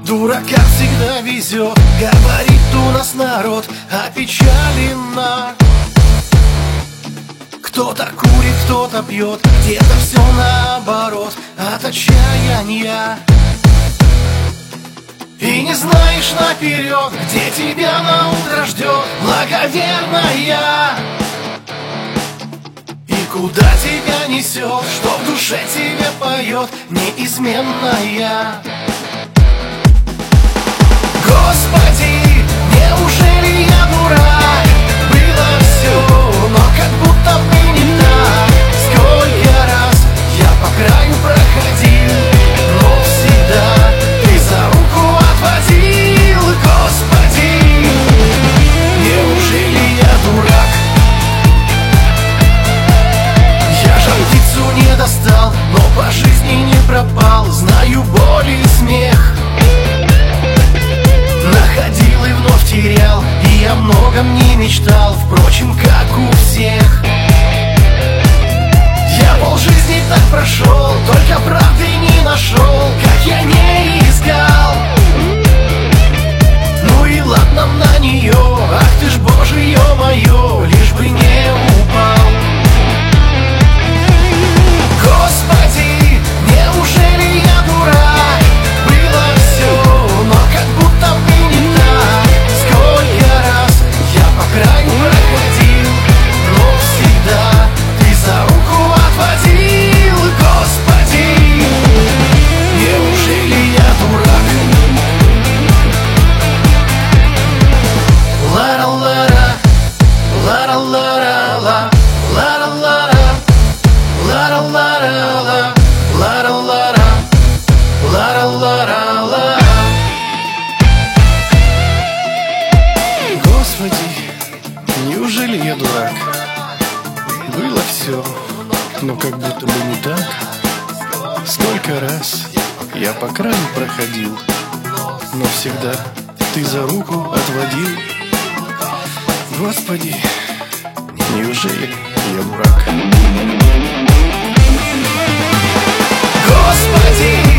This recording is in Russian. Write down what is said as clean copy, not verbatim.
Дуракам всегда везет, говорит у нас народ опечаленно. Кто-то курит, кто-то пьет, где-то все наоборот от отчаяния. И не знаешь наперед, где тебя на утро ждет благоверная. И куда тебя несет, что в душе тебе поет неизменная. Господи, неужели я дурак? Было все, но как будто бы не так. Сколько раз я по краю проходил, но всегда ты за руку отводил. Господи, неужели я дурак? Я жар птицу не достал, но по жизни не пропал. Знаю боль и смех, находил и вновь терял, и о многом не мечтал, впрочем, как у всех. Я полжизни так прошел, только правды не нашел, как я не искал. Ну и ладно на нее, ах ты ж Божие мое, лишь бы не упал. Господи, неужели я дурак? Было все, но как будто бы не так. Сколько раз я по краю проходил, но всегда ты за руку отводил. Господи, неужели я дурак? Ла-ла-ла-ла, ла-ла-ла-ла, ла-ла-ла-ла, ла-ла-ла-ла, ла-ла-ла-ла, ла-ла-ла-ла. Господи, неужели я дурак? Было все, но как будто бы не так. Сколько раз я по краю проходил, но всегда ты за руку отводил. Господи, неужели я дурак? Господи,